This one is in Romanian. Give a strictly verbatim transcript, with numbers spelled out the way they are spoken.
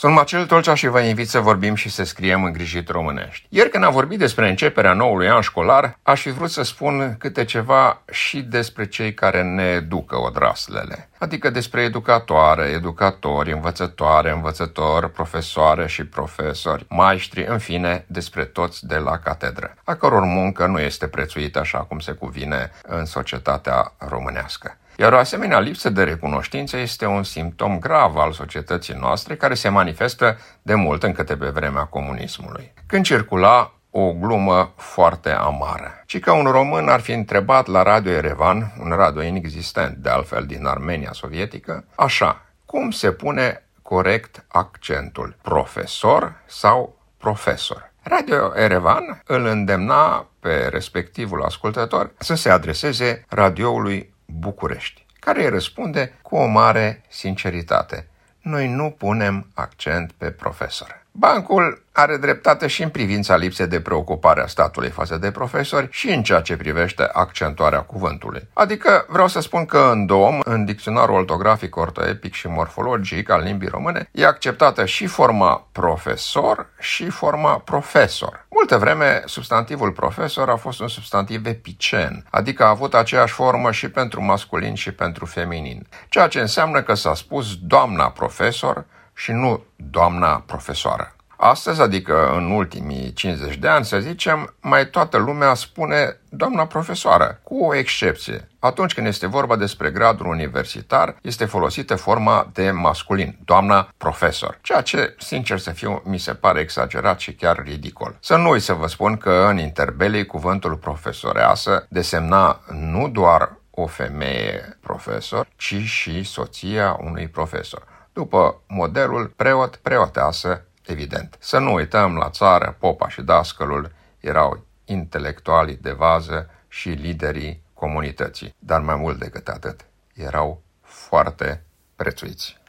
Sunt Marcel Tolcea și vă invit să vorbim și să scriem îngrijit românești. Ieri când am vorbit despre începerea noului an școlar, aș fi vrut să spun câte ceva și despre cei care ne educă odraslele. Adică despre educatoare, educatori, învățătoare, învățători, profesoare și profesori, maestri, în fine, despre toți de la catedră, a căror muncă nu este prețuită așa cum se cuvine în societatea românească. Iar o asemenea lipsă de recunoștință este un simptom grav al societății noastre care se manifestă de mult încă de pe vremea comunismului, când circula o glumă foarte amară, ci că un român ar fi întrebat la Radio Erevan, un radio inexistent de altfel din Armenia sovietică, așa, cum se pune corect accentul, profesor sau profesor? Radio Erevan îl îndemna pe respectivul ascultător să se adreseze radioului București, care îi răspunde cu o mare sinceritate: noi nu punem accent pe profesor. Bancul are dreptate și în privința lipsei de preocupare a statului față de profesori și în ceea ce privește accentuarea cuvântului. Adică vreau să spun că în dom, în dicționarul ortografic, ortoepic și morfologic al limbii române, e acceptată și forma profesor și forma profesor. Multă vreme, substantivul profesor a fost un substantiv epicen, adică a avut aceeași formă și pentru masculin și pentru feminin, ceea ce înseamnă că s-a spus doamna profesor și nu doamna profesoară. Astăzi, adică în ultimii cincizeci de ani, să zicem, mai toată lumea spune doamna profesoară, cu o excepție. Atunci când este vorba despre gradul universitar, este folosită forma de masculin, doamna profesor, ceea ce, sincer să fiu, mi se pare exagerat și chiar ridicol. Să nu uit să vă spun că în interbelii cuvântul profesoreasă desemna nu doar o femeie profesor, ci și soția unui profesor, după modelul preot-preoteasă, evident. Să nu uităm, la țară, popa și dascălul erau intelectualii de vază și liderii comunității, dar mai mult decât atât, erau foarte prețuiți.